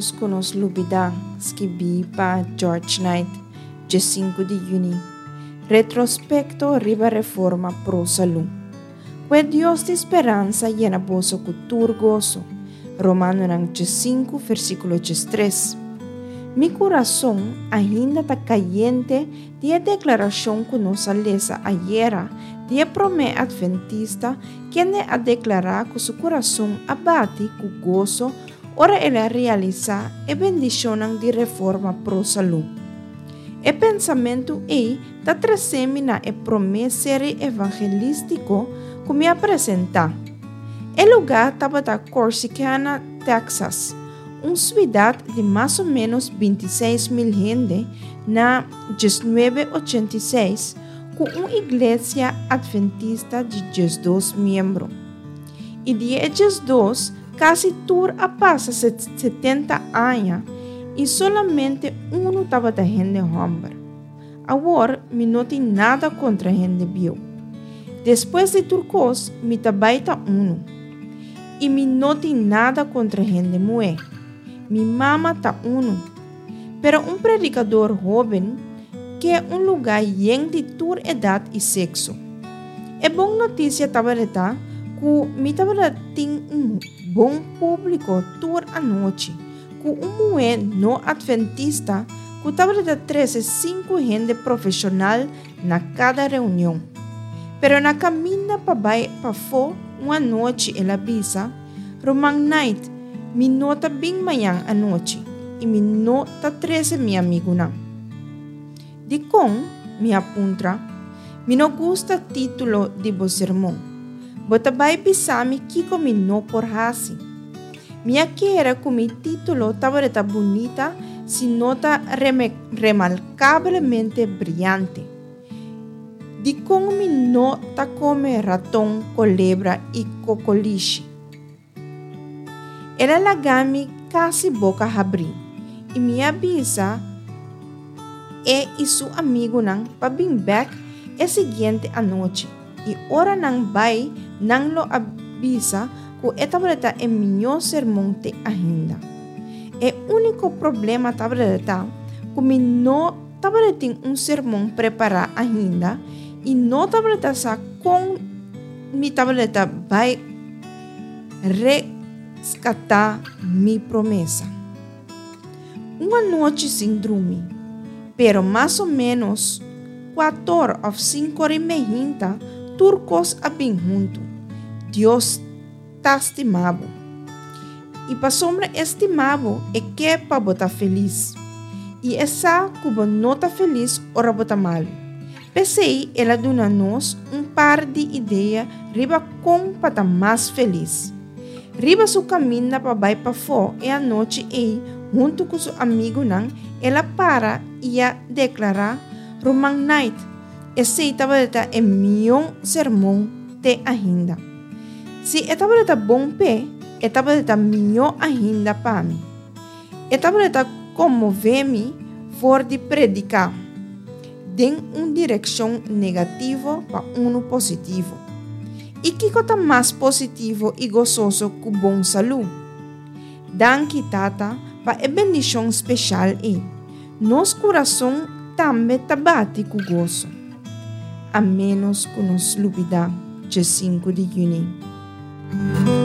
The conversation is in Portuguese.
menos que nos lubida escrevi para George Knight, de 5 de junho. Retrospecto riba reforma pro salud. Pues Dios de esperança llena vosso cultur gozo. Romano 5, versículo 3. Mi coração ainda está caliente de a declaração que nos lesa ayer de a promessa adventista que a declarar que seu coração abate com gozo ora ela realiza a bendição de reforma pro salud. O pensamento está trazendo na promessa evangelístico que me apresenta. O lugar estava da Corsicana, Texas, uma cidade de mais ou menos 26 mil gente na 1986, com uma igreja adventista de 12 membros. E de 12, quase tudo passa 70 anos e solamente estava da gente homem. Agora, me não tem nada contra a gente bio. Depois de turcos, me tabaita e me não tem nada contra a gente mulher. Mi mama tá pero um predicador jovem que é um lugar lleno de toda idade e sexo. É boa notícia tabareta que mi tabareta tem bom público toda a noite, que mulher não adventista que tabareta 5 gente profissional na cada reunião. Pero na caminha para fora uma noite ela avisa, Roman night, mi nota bem manhã à noite e mi nota 13 meu amigo não. De com, me apunta, mi não gosta título de bo sermão. Bota vai pisar-me que mi não por hasi. Minha queira com mi título tabareta bonita se nota remarcavelmente brilhante. De com mi nota come ratão, culebra e cocoliche. Ela lagami quase boca abrir e me avisa e seu amigo não para vir back a seguinte a noite e ora não vai não lo avisa que esta tabreta é melhor sermão te ainda. O único problema tabreta que me não tabreta tem sermão preparado ainda e não tabreta sa com mi tabreta vai resgatar minha promessa. Uma noite sem dormir, pero mais ou menos 4 ou 5 horas e meia, turcos a bem junto. Deus está estimado. E para sombra estimado é que é para botar feliz. E essa que não está feliz, ora botar mal. Pensei, ela dá nos par de ideias riba com para estar mais feliz. Riba seu caminho para vai para fora e a noite junto com seu amigo não, ela para e a declarar Roman night. Esse estava é meu sermão te ainda. Se estava bom pé, estava melhor ainda para mim. Estava como ver-me for de predicar. Den direção negativa para positivo. E que está mais positivo e gozoso que bom saúde? Danke tata para a bendição especial nosso coração também bate com gozo. A menos que nos lubida de 5 de junho.